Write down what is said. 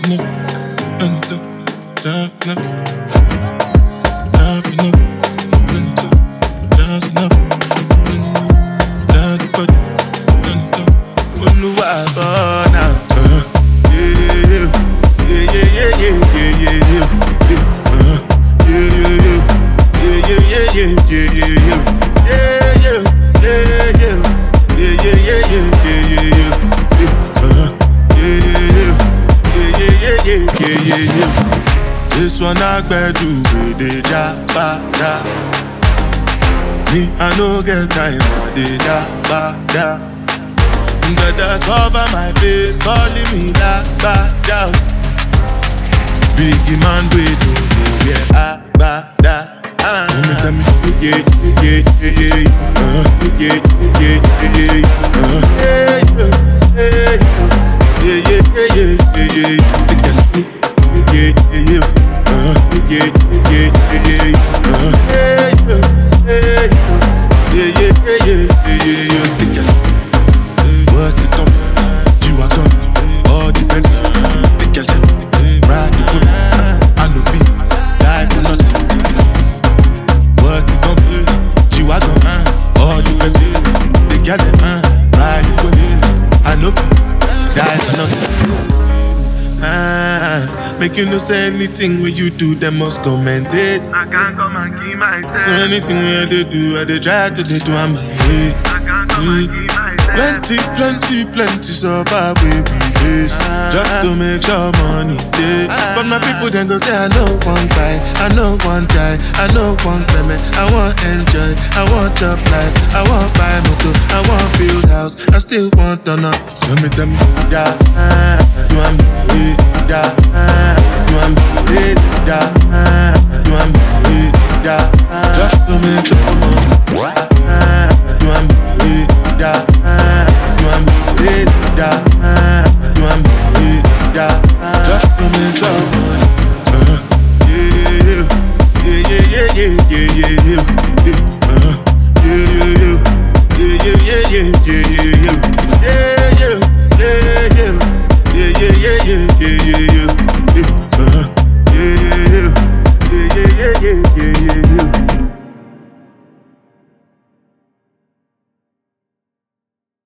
This one I do with the jabada. Me, I no get time for the jabada. Better cover my face, calling me la bada. Biggie man, we do yeah, abada. Tell me, yeah, yeah, yeah, yeah, yeah, what's it come? You are gone, all depends. The girl them ride the hood. I no fit die for nothing. What's it come? You are gone, all depends. The girl them ride the hood. I no fit die for nothing. Make you no say anything when you do, they must commend it. I can't come and keep myself. So anything when they do, I they try to do I'm way. I can't come and keep myself. Plenty so far we face. Just to make sure money day. But my people then go say I know one buy, I know one die, I know one payment. I want enjoy, I want job life, I want buy motor, I want build house, I still want to know. Tell me, da, do I'm da, do I'm da, do I'm da. Just to make